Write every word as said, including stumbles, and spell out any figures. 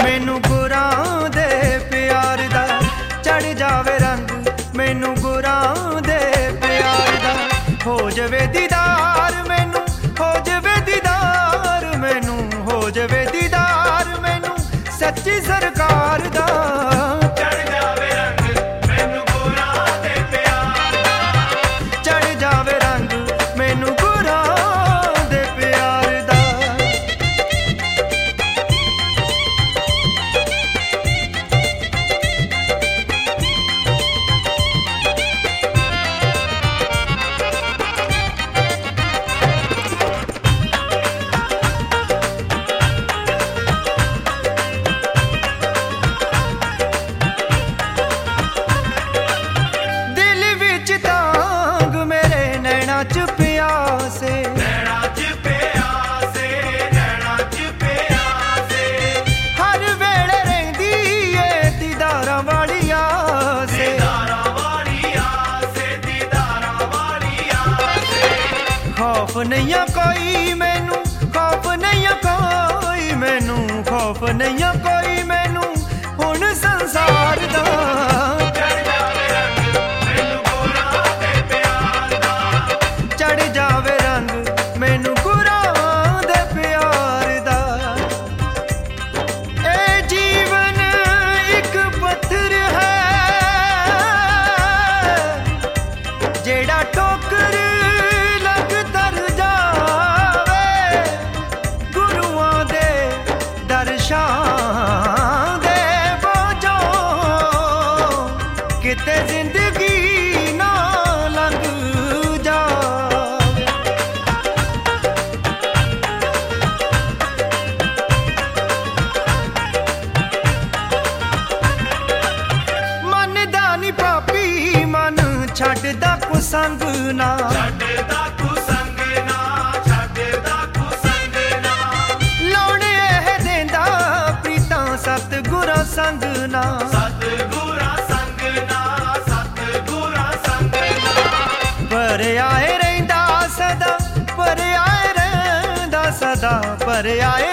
मैनू गुरां दे प्यार दा चढ़ जावे रंग, मैनू गुरां दे प्यार दा हो जवे दीदार, मैनू हो जवे दीदार, मैनू हो जवे दीदार, मैनू सच्ची सरकार दा चढ़ जावे रंग, मैनू गुरां दे प्यार दा चढ़ जावे रंग, मैनू गुरां दे प्यार दा। खौफ नहीं कोई मैनू, खौफ नहीं कोई मैनू, खौफ नहीं कोई मैनू हुण संसार दा चढ़ जावे रंग, मैनू गुरां दे प्यार दा चढ़ जावे रंग, मैनू गुरां दे प्यार दा। ए जीवन एक पत्थर है जेड़ा ठोकर किते जिंदगी ना लंघ जावे। मन दा नी पापी मन छड्डदा कुसंग ना, छड्डदा कुसंग ना, छड्डदा कुसंग ना लाउणे एह देंदा प्रीतां सतगुरां संग ना, सतगुरां पर आए रहिंदा सदा, पर आए रहिंदा सदा, पर आए